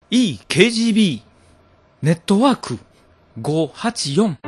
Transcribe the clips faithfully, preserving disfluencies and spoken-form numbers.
イーケージービー ネットワークごーはちよん。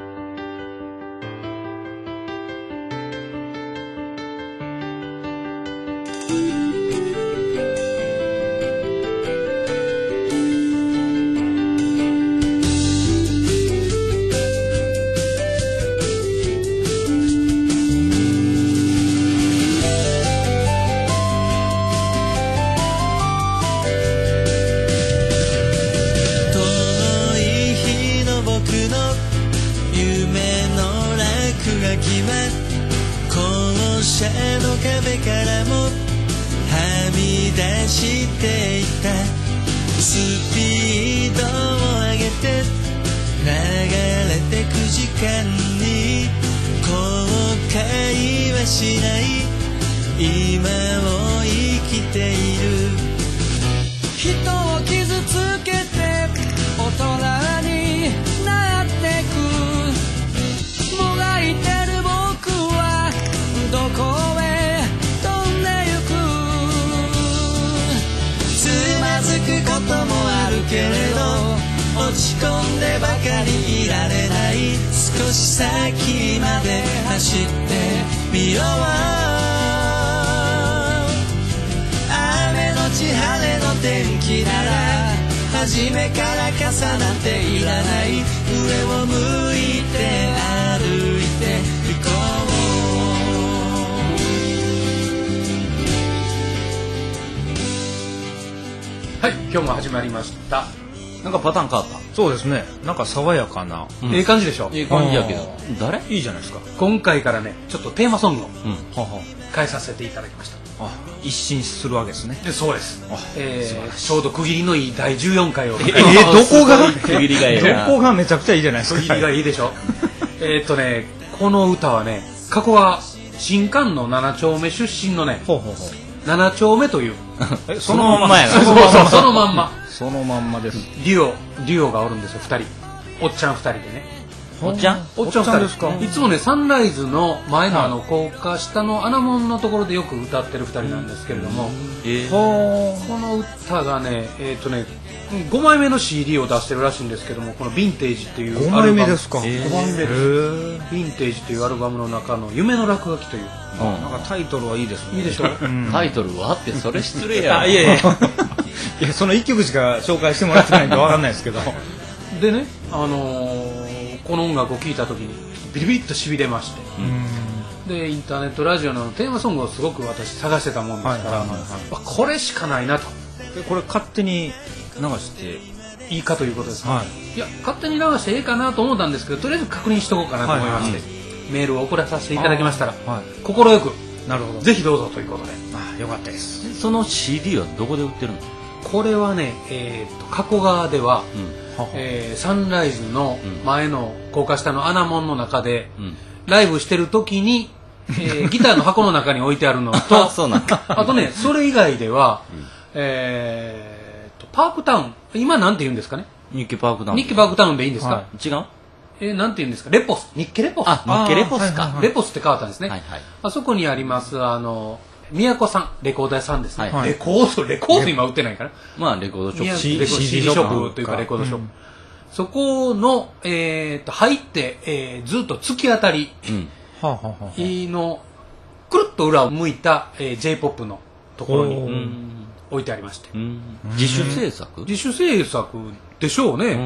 今日も始まりました。 なんかパターン変わった。 そうですね。なんか爽やかな、 うん、ええ感じでしょ。 ええ感じやけど誰いいじゃないですか。 今回からねちょっとテーマソングを変えさせていただきました。 あ、一新するわけですね。 でそうです。えー、ちょうど区切りのいいだいじゅうよんかいをえー、どこが区切りがいいな。 どこがめちゃくちゃいいじゃないですか。 区切りがいいでしょ。えっとねこの歌はね過去は新館のなな丁目出身のねほうほうほうなな丁目というそのまんまやな。 そうそうそうそのまんまそのまんまです。 デュオデュオがおるんですよふたり。おっちゃんふたりでね。 おっちゃんおっちゃんふたりですか。いつもねサンライズの前のあの高架下の穴門のところでよく歌ってるふたりなんですけれども、 えー、 この歌がねえっとねごまいめの シーディー を出してるらしいんですけども、このヴィンテージっていうごまいめですか。 ごまいめです。ヴィンテージというアルバムの中の夢の落書きという、 うん、なんかタイトルはいいですね。 いいでしょ、うん、 タイトルはってそれ失礼や。 あ、いやいやいや、そのいっきょくしか紹介してもらってないんで分かんないですけどでね、あのー、この音楽を聴いた時にビリビリっとしびれまして、うん、でインターネットラジオのテーマソングをすごく私探してたもんですから、これしかないなと。 でこれ勝手に流していいかということですか、 はい、 いや勝手に流していいかなと思ったんですけど、とりあえず確認しとこうかなと思いまして、はいはい、メールを送らさせていただきましたら、快、はい、くなるほどぜひどうぞということで、あ、よかったです。 その シーディー はどこで売ってるの？ これはね、えー、と加古川では、うんえー、サンライズの前の高架下の穴門の中で、うん、ライブしてる時に、えー、ギターの箱の中に置いてあるのとそうなんかあとねそれ以外では、うんえー、とパークタウン、今なんて言うんですかね。 日記パークタウン。 日記パークタウンでいいんですか、 はい、違うえー、なんて言うんですか、レポス、日記レポス。 あ、日記レポスか、 はいはいはい、レポスって変わったんですね、 はいはい、 あそこにありますあの宮古さん、レコード屋さんですね、 はい、 レコードレコード今売ってないから、 まあレコードショップ、 シーディー ショップというかレコードショップ、うん、そこの、えー、と入って、えー、ずっと突き当たりのくるっと裏を向いた、えー、J-ポップ のところに、うん、置いてありまして、うん、 自主制作自主制作でしょうね、うん、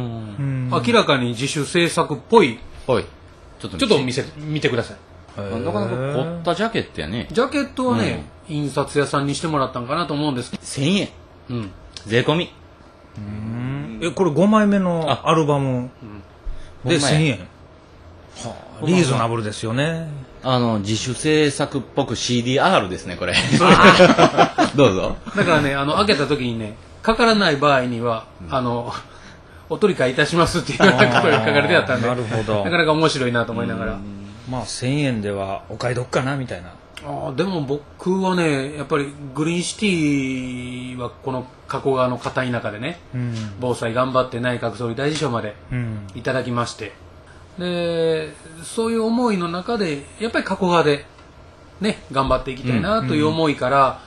明らかに自主制作っぽい。 はい、 ちょっとちょっと見せ見てください。 なかなか凝ったジャケットやね。 ジャケットはね、うん、印刷屋さんにしてもらったんかなと思うんですけどせんえん、うん、税込み。 うーん、えこれごまいめのアルバムでせんえん、はあ、リーズナブルですよね。 あの自主制作っぽく シーディーアール ですねこれどうぞ。 だからね、あの開けた時にね、かからない場合には、うん、あのお取り替えいたしますっていうようなことが書かれてあったんで、 なるほど、 なかなか面白いなと思いながら、 まあせんえんではお買い得かなみたいな。 あでも僕はねやっぱりグリーンシティはこの加古川の片田舎でね、うん、防災頑張って内閣総理大臣賞までいただきまして、うん、でそういう思いの中でやっぱり加古川でね頑張っていきたいなという思いから、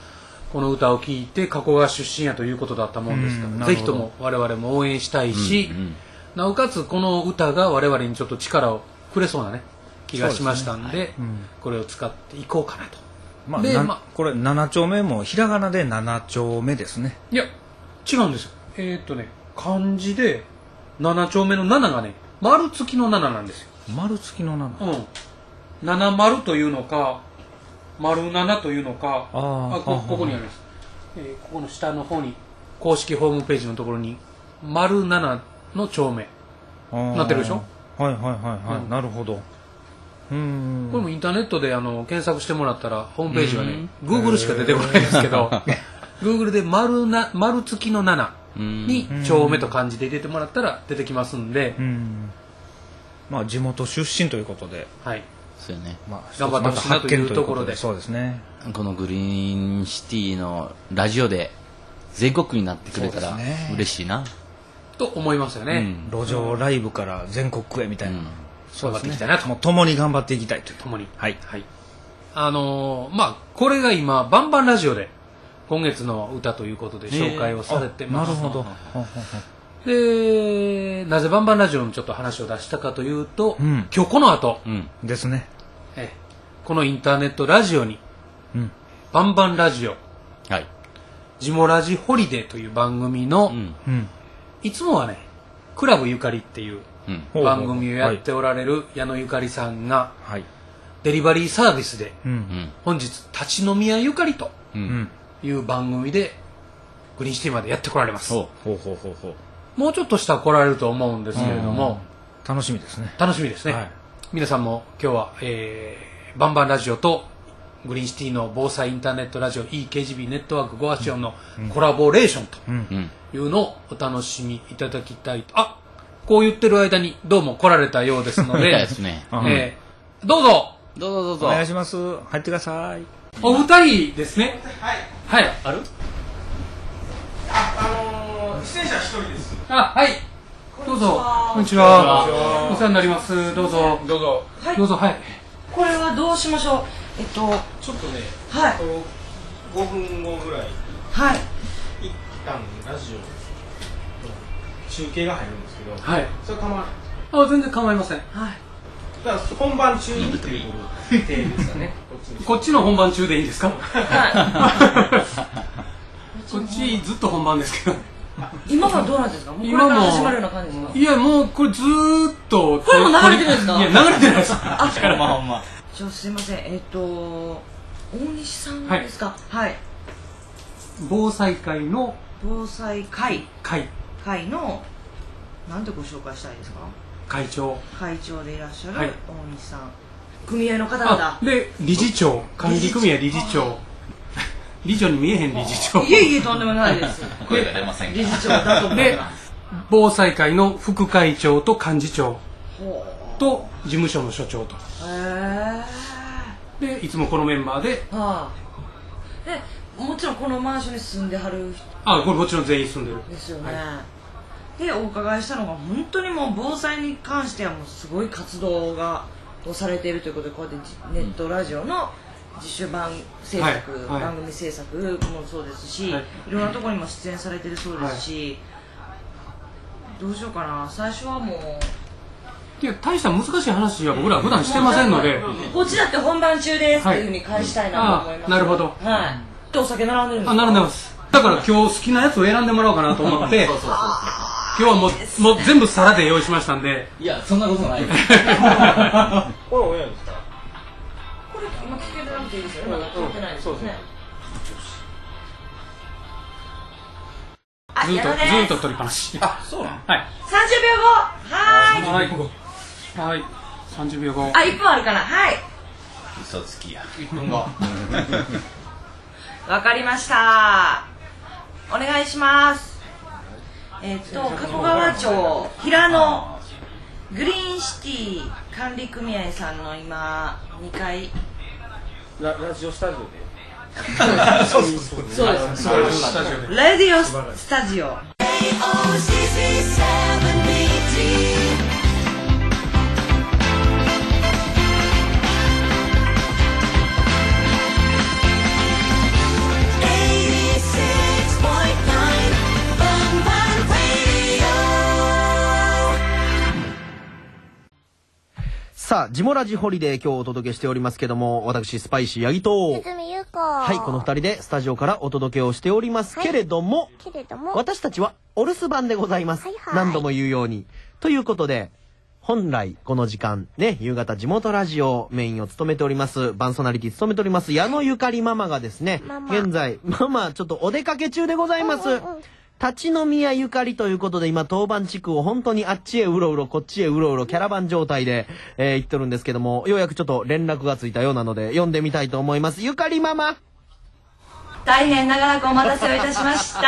この歌を聴いて加古川出身やということだったもんですから、ぜひとも我々も応援したいし、うんうん、なおかつこの歌が我々にちょっと力をくれそうなね気がしましたん で, で、ねはいうん、これを使っていこうかなと。 まあ、で、まあ、これなな丁目もひらがなでなな丁目ですね。 いや違うんですよ。えー、っとね漢字でなな丁目のなながね丸付きのなななんですよ。 丸付きのなな、 うん、なな丸というのか丸ななというのか、ああ こ, ここにあります、えー、ここの下の方に公式ホームページのところに丸ななの丁目なってるでしょ。 はいはいはいはい、うん、なるほど。うんこれもインターネットであの検索してもらったらホームページはね Google しか出てこないですけどGoogle で 丸, な丸付きのななに丁目と漢字で入れてもらったら出てきますんで、 うんまあ地元出身ということで、 はいそうよね、 まあ、頑張ってほしいなというところで、 そうですね。 このグリーンシティのラジオで全国になってくれたら嬉しいな、 と思いますよね、 うん、路上ライブから全国区へみたいな、うん、 そうですね、頑張っていきたいなと。 もう共に頑張っていきたいという。 共に、 はい、 はい、あのー、まあこれが今バンバンラジオで今月の歌ということで紹介をされてます。 なるほど。 でなぜバンバンラジオにちょっと話を出したかというと、うん、今日この後、 うん、ですね、 えこのインターネットラジオに、うん、バンバンラジオ、 はい、 ジモラジホリデーという番組の、うん、いつもはねクラブゆかりっていう番組をやっておられる矢野ゆかりさんが、はい、デリバリーサービスで、うん、本日立ち飲み屋ゆかりという番組でグリーンシティまでやってこられます。 ほうほうほうほうほう。 もうちょっとしたら来られると思うんですけれども、 楽しみですね。 楽しみですね、はい、皆さんも今日は、えー、バンバンラジオとグリーンシティの防災インターネットラジオ イーケージービー ネットワークごアションのコラボレーションというのをお楽しみいただきたいと。あ、こう言ってる間にどうも来られたようですのでですね、 えー、どうぞどうぞどうぞお願いします。入ってください。 お二人ですね。 はい、 はい、 あるあ、あのー、出演者一人です。 あ、はい、どうぞ。こんにちは。お世話になります。どうぞ。 どうぞ。 はい。どうぞ。はい。 これはどうしましょう。えっと。 ちょっとね。 はい。 ごふんごぐらい。 はい。 一旦ラジオの中継が入るんですけど。 はい。 それ構わない。あ、全然構いません。はい。 だから本番中にっていう手ですかね。 こっちの本番中でいいですか。はい。こっちずっと本番ですけど。 今はどうなんですか。もうこれから始まるような感じですか。 いやもうこれずーっとこれも流れてるんですか。 いや流れてないです。 あ、 ほんまほんま。 じゃあすいません。えっと大西さんですか。はい。 防災会の防災会会会のなんてご紹介したいですか。 会長会長でいらっしゃる大西さん。組合の方々 で理事長管理組合理事長。理事長に見えへん理事長。 いえいえとんでもないです。 声が出ません。 理事長だと思います。 防災会の副会長と幹事長と事務所の所長と。 へえ。でいつもこのメンバーで。 はあ。でもちろんこのマンションに住んではる人。 あ、これもちろん全員住んでる。 ですよね。はい、でお伺いしたのが本当にもう防災に関してはもうすごい活動がをされているということでこうやってネットラジオの自主番制作、はいはい、番組制作もそうですし、はい、いろんなところにも出演されてるそうですし、はい、どうしようかな。最初はもういや大した難しい話は僕ら普段してませんので、 こっちだって本番中ですっていうふうに返したいなと思います。 なるほど。 はい。でお酒並んでるんですか。 あ、並んでます。だから今日好きなやつを選んでもらおうかなと思ってそうそうそうそう、今日はもう、もう全部皿で用意しましたんで。 いやそんなことない。 これおやですか。 これ今聞けてなくていいですよね。まだ聞いてないですよね。 ずっとずっと取りっぱなし。 あ、そうなの。 はい。 三十秒ご。はーい。はい。はい。三十秒後。 あ、一分あるかな。はい。 嘘つきや。 一分後。 わかりました。お願いします。えっと加古川町平野グリーンシティ管理組合さんの今にかいララジオスタジオで。 そうですそうですそうです。ラジオスタジオ。 さあ、ジモラジホリデー今日お届けしておりますけども、私、スパイシーヤギと、 堤優子。 はい、この二人でスタジオからお届けをしておりますけれども、はい、 けれども私たちはお留守番でございます。はいはい、何度も言うように。ということで、本来この時間ね、夕方地元ラジオメインを務めております、バンソナリティ務めております矢野ゆかりママがですね、ママ現在ママちょっとお出かけ中でございます。うんうんうん、立ち飲み屋ゆかりということで、今当番地区を本当にあっちへうろうろこっちへうろうろキャラバン状態で、えー、行ってるんですけども、ようやくちょっと連絡がついたようなので読んでみたいと思います。ゆかりママ、 大変長らくお待たせをいたしました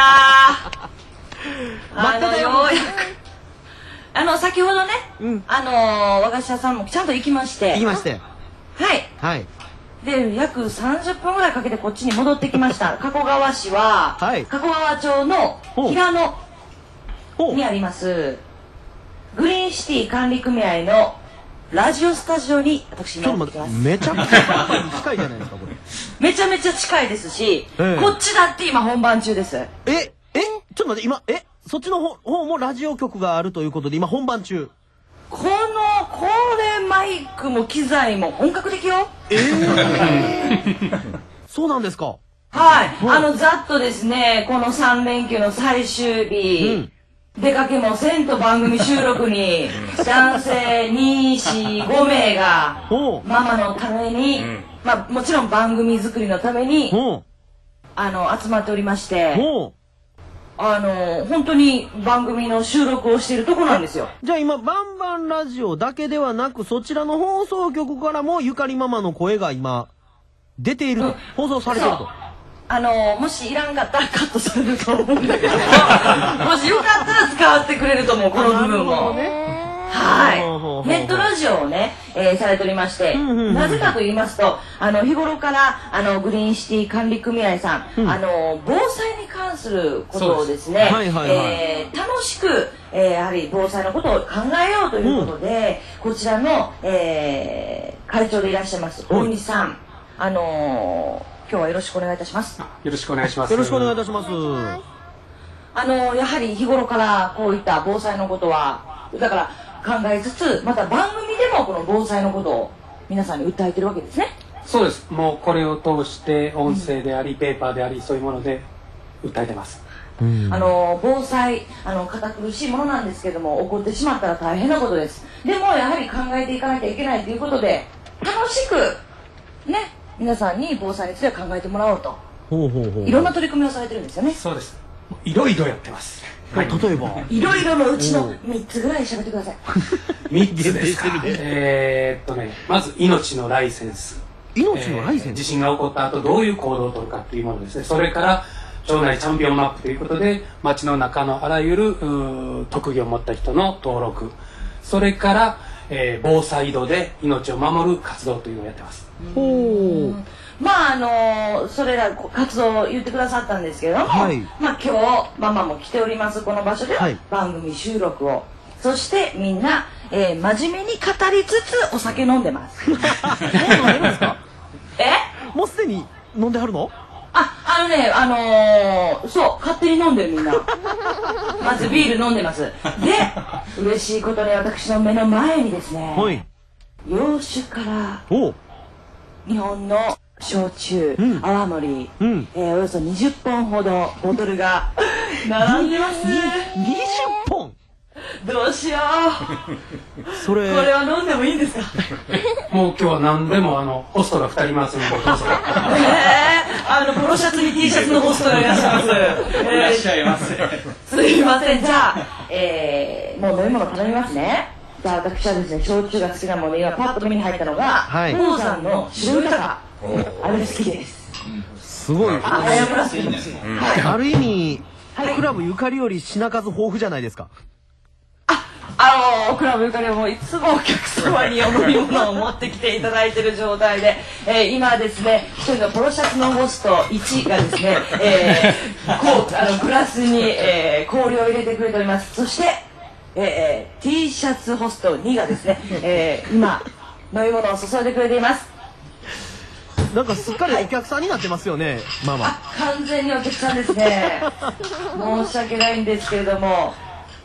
待ってたよ。 ようやくあの先ほどね、うん、あの和菓子屋さんもちゃんと行きまして行きましてはいはいで約さんじゅっぷんぐらいかけてこっちに戻ってきました加古川市は、はい、加古川町の平野にありますグリーンシティ管理組合のラジオスタジオに私今行ってきます。 めちゃくちゃ近いじゃないですかこれ。 めちゃめちゃ近いですし、えー、こっちだって今本番中です。 ええちょっと待って、今えそっちの方もラジオ局があるということで今本番中。 このこれマイクも機材も本格的よ。 えー、そうなんですか。 はい、あのざっとですね、このさん連休の最終日、うん、出かけもせんと番組収録に男性に、よん、ごめいがママのために、うん、まあもちろん番組作りのためにあの集まっておりまして。あの本当に番組の収録をしているとこなんですよ。 じゃあ今バンバンラジオだけではなくそちらの放送局からもゆかりママの声が今出ていると、うん、放送されていると。 あのもしいらんかったらカットされると思うんだけどもしよかったら使ってくれると思うこの部分も。はい、ネットラジオをね、えー、されておりまして、なぜかと言いますと、あの日頃からあのグリーンシティ管理組合さん、うん、あの防災に関することをですね、楽しく、えー、やはり防災のことを考えようということで、うん、こちらの、えー、会長でいらっしゃいます大西さん、あのー、今日はよろしくお願いいたします。 よろしくお願いします。 よろしくお願いいたします。 あのー、やはり日頃からこういった防災のことはだから考えつつ、また番組でもこの防災のことを皆さんに訴えてるわけですね。 そうです。もうこれを通して音声であり、うん、ペーパーであり、そういうもので訴えてます。 うん、あの防災あの堅苦しいものなんですけども、起こってしまったら大変なことです。でもやはり考えていかなきゃいけないということで、楽しくね皆さんに防災について考えてもらおうと、ほうほうほういろんな取り組みをされてるんですよね。 そうです。いろいろやってます。 はい、例えばいろいろのうちのみっつぐらい喋ってください。 みっつですか。えー、っとね、まず命のライセンス。 命のライセンス、 えー、地震が起こった後どういう行動をとるかっていうものですね。それから町内チャンピオンマップということで町の中のあらゆる特技を持った人の登録、それから、えー、防災井戸で命を守る活動というのをやってます。 ほう。まああのそれら活動を言ってくださったんですけども、はい、まあ今日ママも来ておりますこの場所では番組収録を、そしてみんな、えー、真面目に語りつつお酒飲んでます。もう飲んでますか？え？ もうすでに飲んではるの？ あ、あのね、あのー、そう勝手に飲んでるみんな。まずビール飲んでます。で、嬉しいことに私の目の前にですね、はい、洋酒から日本の焼酎、うん、泡盛、うん、えー、およそにじゅっぽんほどボトルが並んでますね。 にじゅっぽん？ どうしよう。 それこれは飲んでもいいんですか？ もう今日は何でもあのホストがふたりいますのでどうぞ。 えー、あのポロシャツに T シャツのホストがいらっしゃいます。 いらっしゃいます。 すいません。じゃあ、えー、もう飲み物頼みますね。じゃあ私はですね、焼酎が好きなもので今パッと目に入ったのが、はい、宝山の白豊。あれ好きです。 すごい。 あ、早村好きです。 ある意味、はい、クラブゆかりより品数豊富じゃないですか。 あ、あのー、クラブゆかりはもういつもお客様にお飲み物を持ってきていただいている状態で、えー、今ですね、一人のポロシャツのホストいちがですね、えー、こうあのグラスに、えー、氷を入れてくれております。そして、えー、T シャツホストにがですね、えー、今飲み物を注いでくれています。 なんかすっかりお客さんになってますよね、はい、ママ。 あ、完全にお客さんですね。申し訳ないんですけれども、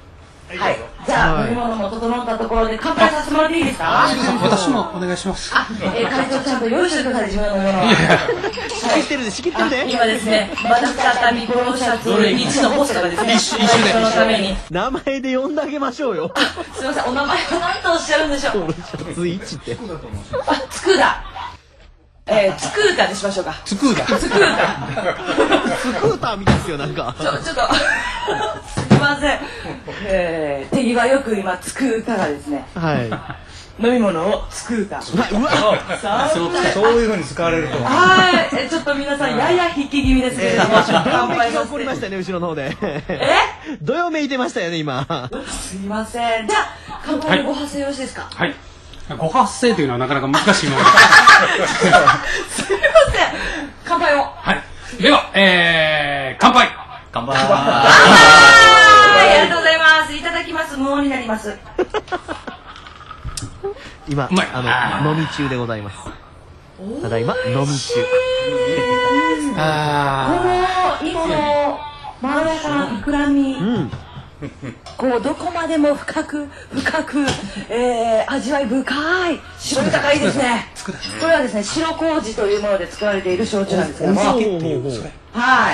はい、じゃあ飲み物も整ったところで乾杯させてもらっていいですか？ 私もお願いします。 あ、えー、会長ちゃんと用意してください、自分のものを。 仕切ってるで仕切ってるで。 今ですね、また再びこのシャツいちのポストがですね、一緒でそのために名前で呼んであげましょうよ。 すみません、お名前は何とおっしゃるんでしょう。 シャツいちって。 あ、つくだ。えー、つくーたにしましょうか。 つくーた。 つくーた。 スクーターみたいですよ、なんか。 ちょ、ちょっと、すみません。えー、手際よく今、つくーたがですね。 はい。 飲み物をつくーた。 うわ、 そういう風に使われると。 はい、ちょっと皆さん、やや引き気味ですけれども、乾杯させて。 起こりましたね、後ろの方で。 えどよめいてましたよね、今。 すみません。じゃあ、乾杯のご発声よろしいですか？ はい。ご発声というのはなかなか難しいものです。 すみません。乾杯を。 はい。では、えー、乾杯。 乾杯。 ありがとうございます。いただきます。無音になります。 今、あの、飲み中でございます。ただいま、飲み中。 あこの、今の、まろやかな膨らみ。うん。こうどこまでも深く深く、えー、味わい深い白豊かいいですね。これはですね、白麹というもので作られている焼酎なんですけども、はい、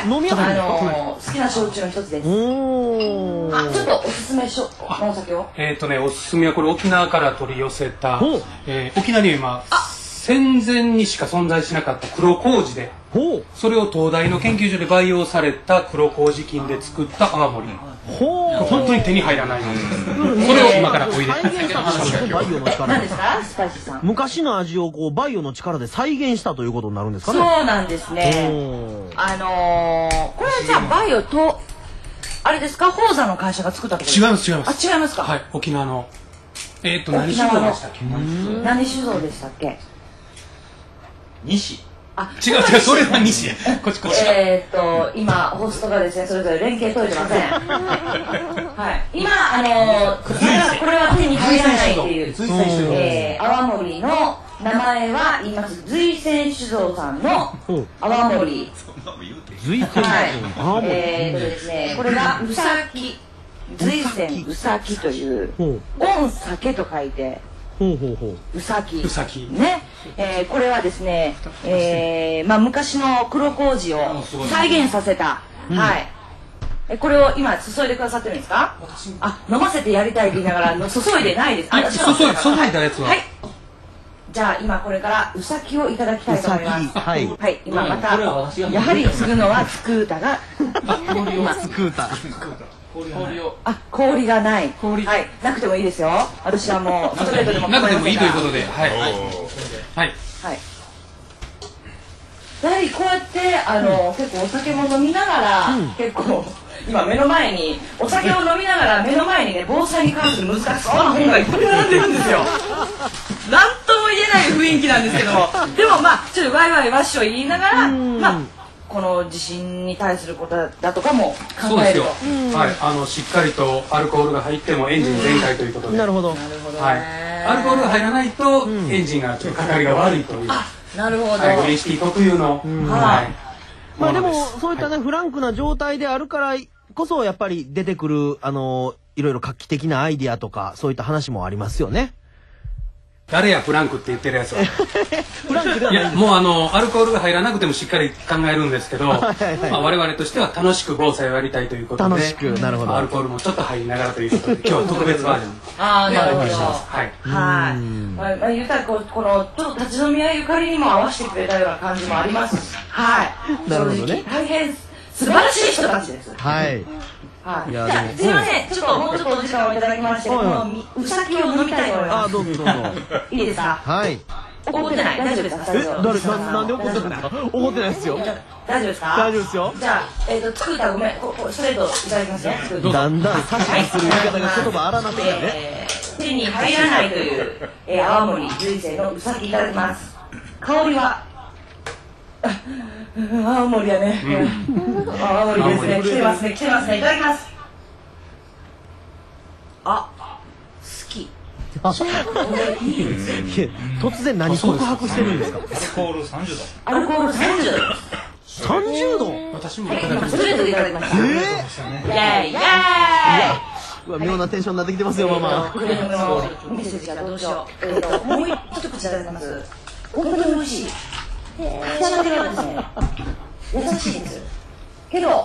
飲みやすい、 あのー、好きな焼酎の一つです。あ、ちょっとおすすめしょのお酒を。 えっとね、おすすめはこれ沖縄から取り寄せた、えー、沖縄には今戦前にしか存在しなかった黒麹で、それを東大の研究所で培養された黒麹菌で作った泡盛。本当に手に入らないので、それを今からお入れ再現したんですね、バイオの力で。 何ですか、スパイシーさん。 昔の味をこうバイオの力で再現したということになるんですかね。 そうなんですね。あのー、これはじゃあバイオとあれですか、宝山の会社が作ったってことですか？ 違います違います。 あ、違いますか。 はい、沖縄のえっと何酒造でしたっけ？ 何酒造でしたっけ？ 西。 あ、 違う違う、それは西や。こっちこっち。 えっと今ホストがですね、それぞれ連携取れてません。はい。今あのー、これは手に入らないっていう、えー、泡盛の名前は言います。随泉酒造さんの泡盛。 随泉。 はい。えーとですね、これがうさき。随泉うさきという、御酒と書いて。 ほうほうほう。うさき。 うさき。 ね。えー、これはですね、えー、まあ昔の黒麹を再現させた。はい。え、これを今注いでくださってるんですか？あ、飲ませてやりたいって言いながら注いでないです。 あ、注い、注いだやつは。 はい。じゃあ今これからうさきをいただきたいと思います。はい。はい。今またやはり継ぐのはスクータが今スクータ。 氷を。あ、氷がない。氷。はい。なくてもいいですよ。私はもうストレートでもなくてもいいということで、はい。はい。はい。 やはりこうやってあの結構お酒も飲みながら結構今目の前にお酒を飲みながら目の前にね、防災に関する難しそうな本がいっぱい並んでるんですよ。なんとも言えない雰囲気なんですけども、でもまあちょっとワイワイワッショイ言いながら、まあこの地震に対することだとかも考えると。 はい、あのしっかりとアルコールが入ってもエンジン全開ということで。 なるほど。 はい。アルコールが入らないとエンジンがちょっとかかりが悪いという。 なるほど。 はい、ウイスキー特有の。はい。 まあでもそういったね、フランクな状態であるからこそやっぱり出てくるあのいろいろ画期的なアイディアとかそういった話もありますよね。 誰やフランクって言ってるやつは。 フランクではない。 いや、もうあのアルコールが入らなくてもしっかり考えるんですけど、まあ我々としては楽しく防災をやりたいということで、 楽しく、なるほど。 アルコールもちょっと入りながらということで、今日は特別バージョン。 ああ、なるほど。はい。 はい。 まあ言ったらここのちょっと立ち飲み屋ゆかりにも合わせてくれたような感じもありますし、はい。 なるほどね。 大変素晴らしい人たちです。 はい。 はい。じゃあすみません、ちょっともうちょっとお時間をいただきまして、このうさきを飲みたいと思います。 あ、どうぞどうぞ。 いいですか？ はい。 怒ってない？大丈夫ですか？ え、誰ななんで怒ってないの？怒ってないですよ。 大丈夫ですか？ 大丈夫ですよ。 じゃあえっと作ったごめん、ここストレートいただきますね。 だんだん差しする言い方が言葉荒なってきたね。 手に入らないというえ泡盛随泉のうさきいただきます。香りは泡盛やね。泡盛ですね。来てますね。来てますね。いただきます。あ、好き。 突然何告白してるんですか？ アルコールさんじゅうど。 アルコールさんじゅうど。 さんじゅうど。 私もいただきます。 ストレートでいただきました。ええ。イエーイイエーイ。 妙なテンションになってきてますよ、ママ。 クリームのメッセージがどうしよう。えっと、もう一口いただきます。本当に美味しい。仕上がりはですね、優しいです。けど、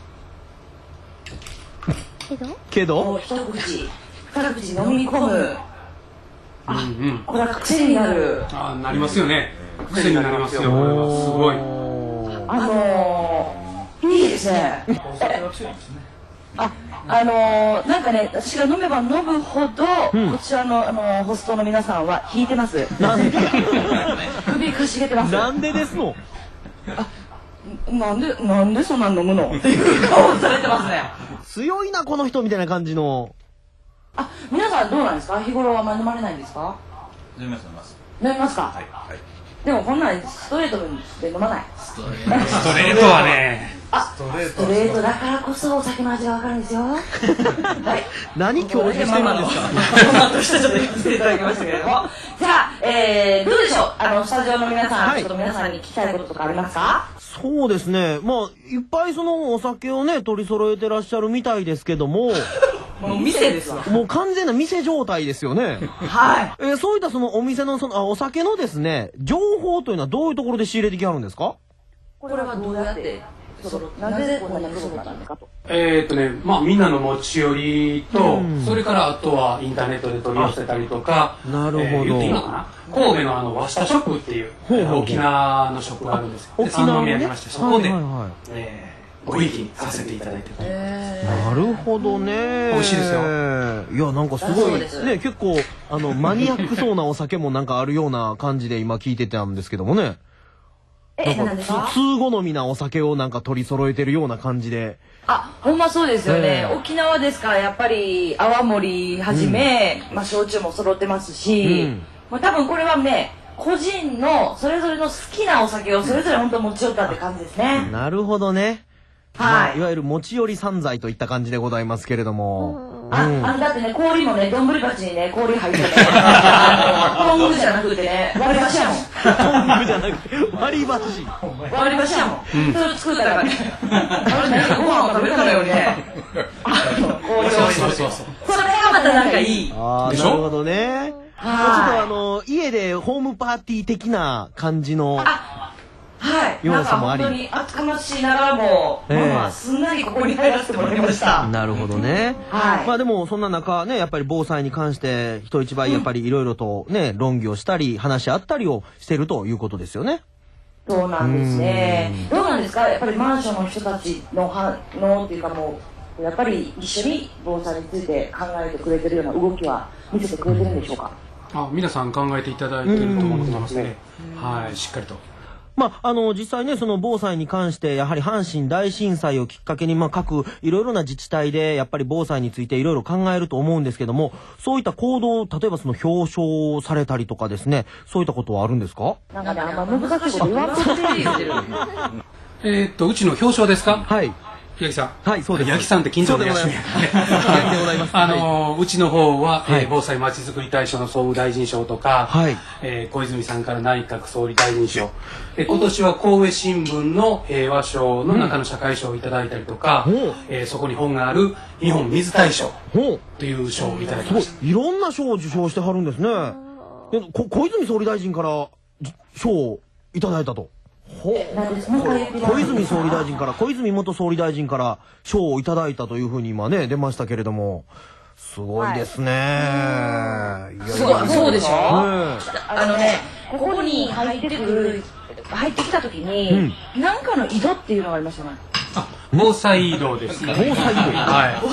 けどもう一口、二口飲み込む。あ、これは癖になる。 あ、なりますよね。癖になりますよ。これはすごい。 あのー、いいですね。あ、あのー、なんかね、私が飲めば飲むほど、うん、こちらの、あのー、ホストの皆さんは引いてます。 なんで首かしげてます。 なんでですの？ あ、なんで、なんでそんなん飲むのっていう顔されてますね。 強いな、この人みたいな感じの。 あ、皆さんどうなんですか？日頃は飲まれないんですか？ 飲みます、飲みます。 飲みますか？ はい。はい。 でもこんなんストレートで飲まない。 ストレートはね。 あ、ストレートだからこそお酒の味がわかるんですよ。はい。 何教授してるんですか？ ママとしてちょっと言っていただきましたけれども。じゃあ、えー、どうでしょう？あの、スタジオの皆さん、はい、ちょっと皆さんに聞きたいこととかありますか？ そうですね。まあ、いっぱいそのお酒をね、取り揃えてらっしゃるみたいですけども。 もう店ですわ。 もう完全な店状態ですよね。 はい。 えー、そういったそのお店のその、あ、お酒のですね、情報というのはどういうところで仕入れてきはるんですか？ これはどうやってなぜこんなに揃ったんですかと。 えっとね、まあみんなの持ち寄りと、うん、それからあとはインターネットで取り寄せたりとか、 なるほど。えー、 言っていいのかな？神戸のあの和下ショップっていう沖縄のショップがあるんですよ。 沖縄にありまして、そこで、はいはいはい、えー、ごひいきにさせていただいてる。 えー、なるほどね。 美味しいですよ。 いや、なんかすごいね、結構あのマニアックそうなお酒もなんかあるような感じで今聞いてたんですけどもね。 え、なんか普通好みなお酒をなんか取り揃えてるような感じで。 あ、ほんまそうですよね。えー、沖縄ですからやっぱり泡盛はじめ、うん、まあ焼酎も揃ってますし、うん、まあ多分これはね、個人のそれぞれの好きなお酒をそれぞれ本当持ち寄ったって感じですね。 なるほどね。 はい、 まあ、いわゆる持ち寄り散財といった感じでございますけれども。 あ、うん、あ、だってね、氷もね、丼鉢にね、氷入ってね、トングじゃなくてね、割り箸やもん。 トングじゃなくて、割り箸。 割り箸やもん。うん、それ作ったらね、あれね、ご飯を食べるかのようにね、氷を。そうそうそうそう。それがまたなんかいい。 ああ、なるほどね。ちょっとあの、家でホームパーティー的な感じの。 はい、なんか本当に厚かましいながらも、えー、まあすんなりここに入らせてもらいました。 なるほどね。はい。まあでもそんな中ね、やっぱり防災に関して人一倍やっぱりいろいろとね、論議をしたり話し合ったりをしてるということですよね。 そうなんですね。どうなんですか、やっぱりマンションの人たちの反応っていうかもうやっぱり一緒に防災について考えてくれてるような動きは見せてくれてるんでしょうか。 あ、皆さん考えていただいてると思ってますね。はい、しっかりと。 まあ、あの、実際ね、その防災に関して、やはり阪神大震災をきっかけに、まあ、各、いろいろな自治体で、やっぱり防災についていろいろ考えると思うんですけども、そういった行動を、例えばその表彰されたりとかですね、そういったことはあるんですか？ なんかね、あんま難しいこと言わんとしてるよ。 えっと、うちの表彰ですか？ はい。 八木さん。 はい、そうです。 八木さんって近所の休みやからね。でございます。あのー、うちの方は、えー、防災まちづくり大賞の総務大臣賞とか、はい、えー、小泉さんから内閣総理大臣賞、えー、今年は神戸新聞の平和賞の中の社会賞をいただいたりとか、うん、えー、そこに本がある日本水大賞という賞をいただきました。 いろんな賞を受賞してはるんですね。こ小泉総理大臣から賞をいただいたと。ほ小泉総理大臣から小泉元総理大臣から賞をいただいたというふうに今ね出ましたけれども、すごいですね。はい、 そうそうでしょ。あのね、ここに入ってくる入ってきた時に何、うん、かの井戸っていうのがありましたね。 あ、防災井戸です。 防災井戸。 はい。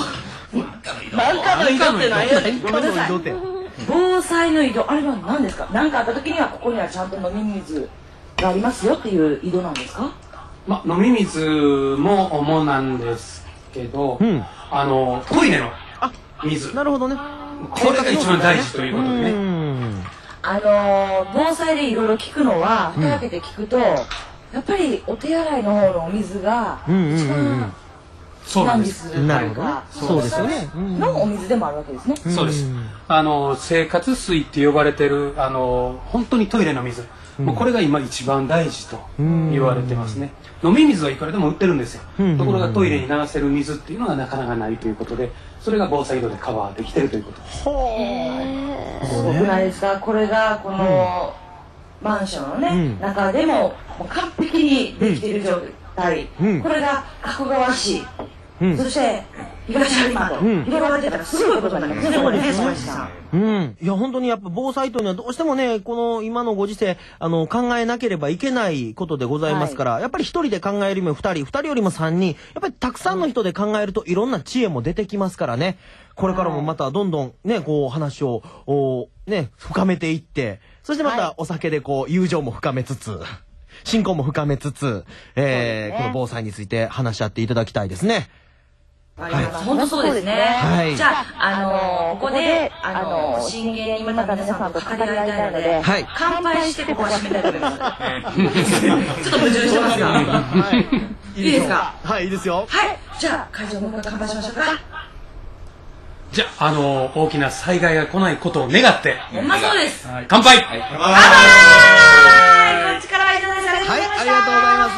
何かの井戸って何やねん。ごめんなさい。防災の井戸、あれは何ですか。何かあった時にはここにはちゃんと飲み水がありますよっていう井戸なんですか？ まあ、飲み水も主なんですけど、うん、あのトイレの水。 なるほどね。 これが一番大事ということでね。 あの防災でいろいろ聞くのは、蓋開けて聞くと、うん、やっぱりお手洗いの方のお水が一番なんです。 なるほど。そうですよね。 のお水でもあるわけですね。 そうです。あの生活水って呼ばれてるあの本当にトイレの水。 うん、もうこれが今一番大事と言われてますね。飲み水はいくらでも売ってるんですよ。ところがトイレに流せる水っていうのはなかなかないということで、それが防災井戸でカバーできてるということです。 へー、すごくないですか。これがこのマンションのね、うん、中でももう完璧にできている状態、うん、これが加古川市、うん、そして東播磨と広がってたらすごいことになりますね、これね、曽根さん。 うん、いや本当にやっぱ防災というのはどうしてもね、この今のご時世あの考えなければいけないことでございますから、はい、やっぱり一人で考えるよりも二人、二人よりも三人、やっぱりたくさんの人で考えるといろんな知恵も出てきますからね。これからもまたどんどんね、こう話をおね深めていって、そしてまたお酒でこう友情も深めつつ、信仰も深めつつ、えーね、この防災について話し合っていただきたいですね。 はい、本当そうですね。はい、じゃあ、あのー、ここで、あのー、真剣にまた皆さんと語り合いたいので、はい、乾杯してここは締めたいと思います。ちょっと矛盾してますが、はい、いいですか。 はい、いいですよ。 はい、じゃあ会場もう一回乾杯しましょうか。 じゃあ、あのー、大きな災害が来ないことを願って、 ほんまそうです。 はい、乾杯。はい、 乾杯。こっちからはいただいてありがとうございました。はい、ありがとうございます。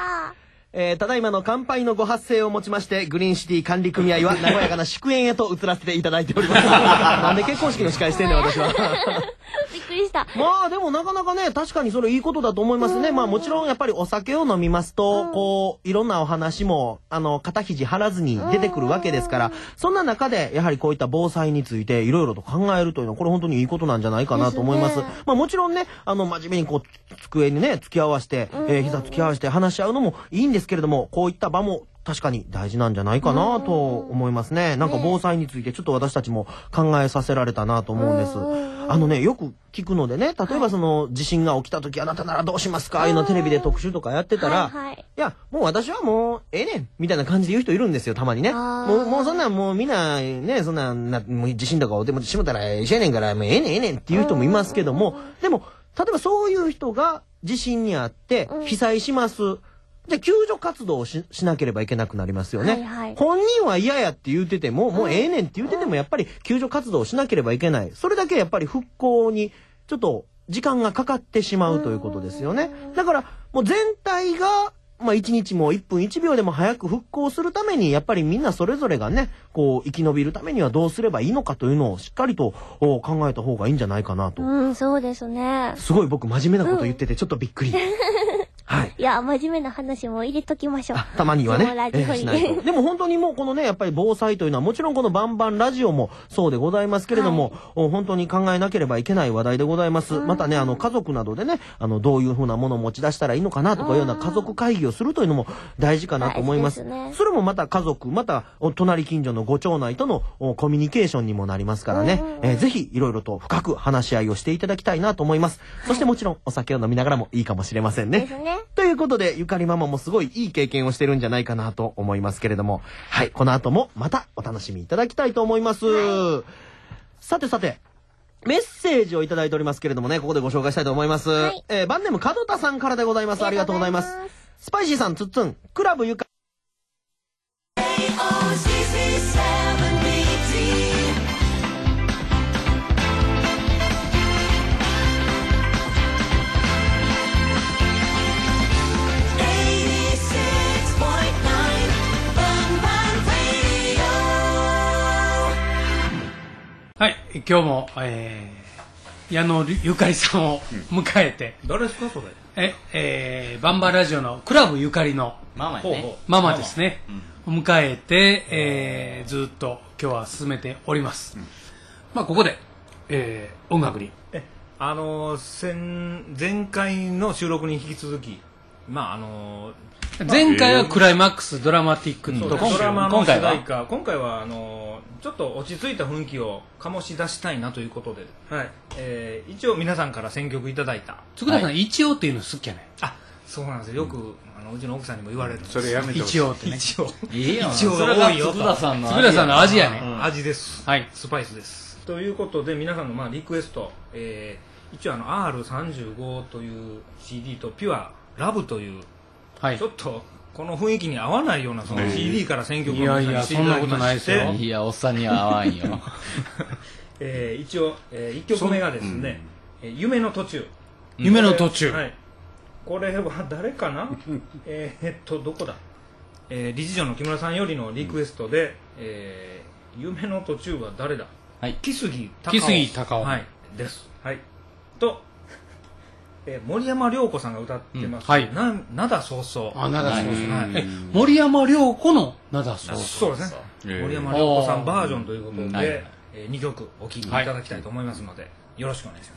えー、ただいまの乾杯のご発声をもちまして、グリーンシティ管理組合は和やかな祝宴へと移らせていただいております。なんで結婚式の司会してんねん、私は。 びっくりした。 まあでもなかなかね、確かにそれいいことだと思いますね。まあもちろんやっぱりお酒を飲みますと、こう、いろんなお話も、あの、肩肘張らずに出てくるわけですから、そんな中で、やはりこういった防災についていろいろと考えるというのは、これ本当にいいことなんじゃないかなと思います。まあもちろんね、あの、真面目にこう、机にね、突き合わせて、えー、膝突き合わせて話し合うのもいいんですけれども、こういった場も確かに大事なんじゃないかなと思いますね。なんか防災についてちょっと私たちも考えさせられたなと思うんです。あのね、よく聞くのでね、例えばその地震が起きた時あなたならどうしますか、ああいうのテレビで特集とかやってたら、はいはい、いやもう私はもうええねんみたいな感じで言う人いるんですよ、たまにね。もうもうそんなんもうみんなね、そんななもう地震とかでもしもたらええねんからもうええねんええねんっていう人もいますけども、でも例えばそういう人が地震にあって被災します。で救助活動を し, しなければいけなくなりますよね、はいはい、本人は嫌やって言っててももうええねんって言っててもやっぱり救助活動をしなければいけない。それだけやっぱり復興にちょっと時間がかかってしまうということですよね。だからもう全体がまあいちにちもいっぷんいちびょうでも早く復興するためにやっぱりみんなそれぞれがねこう生き延びるためにはどうすればいいのかというのをしっかりと考えた方がいいんじゃないかなと。 うん、そうですね。 すごい僕真面目なこと言っててちょっとびっくり、うんはい、 いや真面目な話も入れときましょう。 たまにはね、えー、しないと。でも本当にもうこのねやっぱり防災というのはもちろんこのバンバンラジオもそうでございますけれども、はい、本当に考えなければいけない話題でございます。またねあの家族などでねあのどういうふうなものを持ち出したらいいのかなとかいうような家族会議をするというのも大事かなと思います。ね、それもまた家族また隣近所のご町内とのコミュニケーションにもなりますからね、えー、ぜひいろいろと深く話し合いをしていただきたいなと思います。はい、そしてもちろんお酒を飲みながらもいいかもしれませんね。ですね。ということでゆかりママもすごいいい経験をしてるんじゃないかなと思いますけれども、はい、この後もまたお楽しみいただきたいと思います。はい、さてさて、メッセージをいただいておりますけれどもね、ここでご紹介したいと思います。はい、えー、バンネーム門田さんからでございます。ありがとうございます。スパイシーさん、つっつん、クラブゆかはい、今日も、えー、矢野ゆかりさんを迎えて、 うん、誰ですかそれ。 え、えー、バンバンラジオのクラブゆかりのママですね。 ママですね。うん、を迎えて、えー、ずっと今日は進めております。うん、まあここで、えー、音楽に。 え、あのー、前、前回の収録に引き続き、まああのー。 前回はクライマックスドラマティックのドラマの主題歌、今回はあのちょっと落ち着いた雰囲気を醸し出したいなということで、はいえー、一応皆さんから選曲いただいた。 つくださん、はい、一応っていうの好きやね。 あ、そうなんですよ。よく、うん、あのうちの奥さんにも言われるんです。 それやめてほしい。一応ってね。 一応。 いいよ。 一応が多いよと。 つくださんのつくださんの味やね。 うん、味です。 はい。 スパイスです。ということで皆さんのまあリクエスト、えー、一応あの アールさんじゅうご という シーディー とピュアラブという、はい、ちょっとこの雰囲気に合わないようなその シーディー から選曲をしていただきまして、 いやおっさんには合わんよ、 えー、一応、えー、いっきょくめがですね、うん、夢の途中、 夢の途中。 はい。これは誰かなえーっと、どこだえー、理事長の木村さんよりのリクエストで、うん、えー、夢の途中は誰だはい。木杉隆夫。木杉隆夫。 はい。です。はい。と、えー、森山良子さんが歌ってます。うん、 はい。 な、灘そうそう。 あ、灘そうそう。はい。え、森山良子の灘そうそう。そうですね。森山良子さんバージョンということで、はい、えー、にきょくお聴きいただきたいと思いますので、よろしくお願いします。